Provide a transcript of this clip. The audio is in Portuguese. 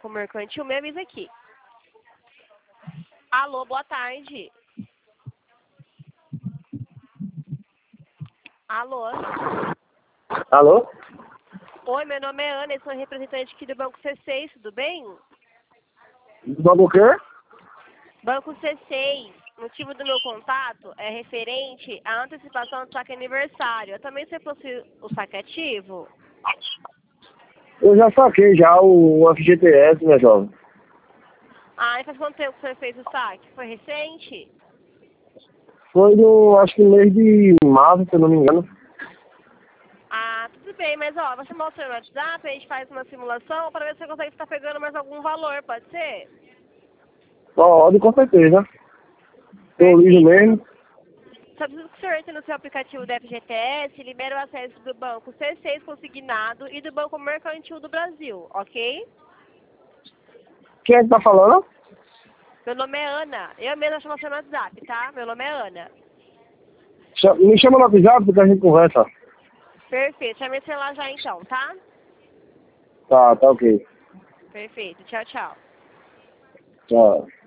banco mercantil, me avisa aqui. Alô, boa tarde. Alô? Alô? Oi, meu nome é Ana, eu sou representante aqui do Banco C6, tudo bem? Banco o quê? Banco C6, o motivo do meu contato é referente à antecipação do saque aniversário. Eu também sei fosse o saque ativo? Eu já saquei já o FGTS, minha jovem. Ah, e faz quanto tempo que você fez o saque? Foi recente? Foi no, acho que mês de março, se eu não me engano. Ah, tudo bem, mas ó, você mostra no WhatsApp, a gente faz uma simulação para ver se você consegue estar pegando mais algum valor, pode ser? Pode, com certeza. Tô liso Perfeito. mesmo. Só preciso que o senhor entre no seu aplicativo da FGTS, libera o acesso do banco C6 consignado e do Banco Mercantil do Brasil, ok? Quem é que tá falando? Meu nome é Ana. Eu mesma chamo você no WhatsApp, tá? Meu nome é Ana. Me chama no WhatsApp porque a gente conversa. Perfeito. Chame esse lá já então, tá? Tá ok. Perfeito. Tchau, tchau. Tchau.